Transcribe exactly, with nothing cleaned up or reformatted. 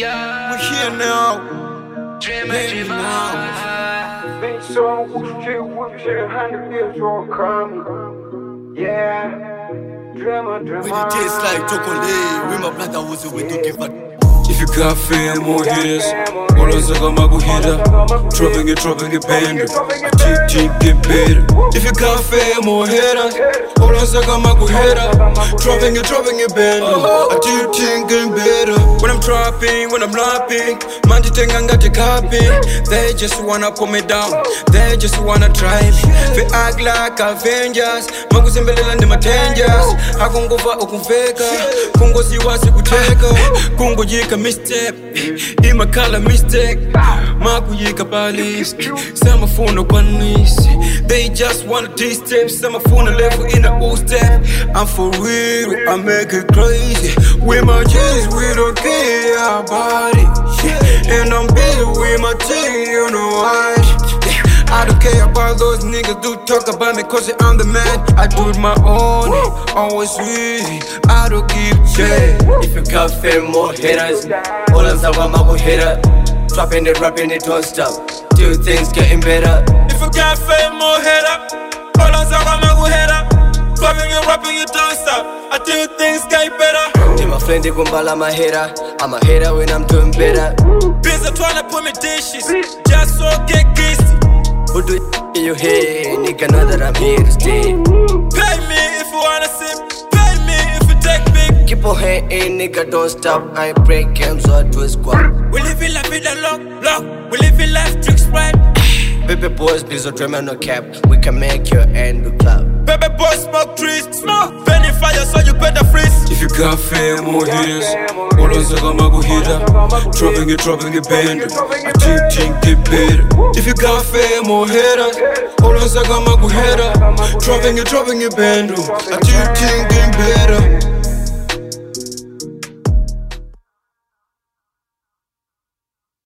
We're here now. Dreamer, now. Big song, whoop shit, whoop shit, hundred years all come. Yeah, dreamer, dreamer. When it tastes like chocolate, with my brother was we don't give a. If you got fame, more hitters. All of us are magu hitter. Dropping it, dropping it, band. I keep, keep get better. If you got fame, more hitters. All of us are magu hitter. Dropping it, dropping it, band. I keep, keep getting better. When I'm dropping, when I'm rapping, man, you think I got the copy. They just wanna put me down. They just wanna try me. They act like Avengers. Magu simbelela ndi matengers. Akungova ukumfeka. Kungo siwasi kuteka. Kungo yika mistake, imakhala mistake. Makuyika balist, samafuna kwanisi. They just wanna D-step, samafuna level in a O-step. I'm for real, I make it crazy. With my G's, we don't care about it. And I'm busy with my team, you know why. I don't care about those niggas do talk about me cause I'm the man. I do it my own, always easy, I don't give a shit. If you got fame, more hitters. All of them are magu hitter. Dropping it, rapping it, don't stop. Do things getting better. If you got fame, more hitter. All of them are magu hitter. Dropping it, rapping it, don't stop. I do things get better. Tell my friend they gumbala my hitter. I'm a hitter when I'm doing better. Busy trying to put me dishes, just so get kissy. Who do it in your head? Nigga know that I'm here to stay. Pay me if you wanna sip. Pay me if you take big. Keep on hating, nigga, don't stop. I break games or do a squat. We live in life with a lock, lock. We live in life tricks right. Baby boys, please don't dream no cap. We can make your end do club. Baby boy, smoke trees, smoke. Penny fire, so you better freeze. If you got fame, more hitters. All of us are magu hitter. Dropping it, dropping it, band. I keep, keep get better. If you got fame, more hitters. All of us are magu hitter. Dropping it, dropping it, band. I keep, keep getting better.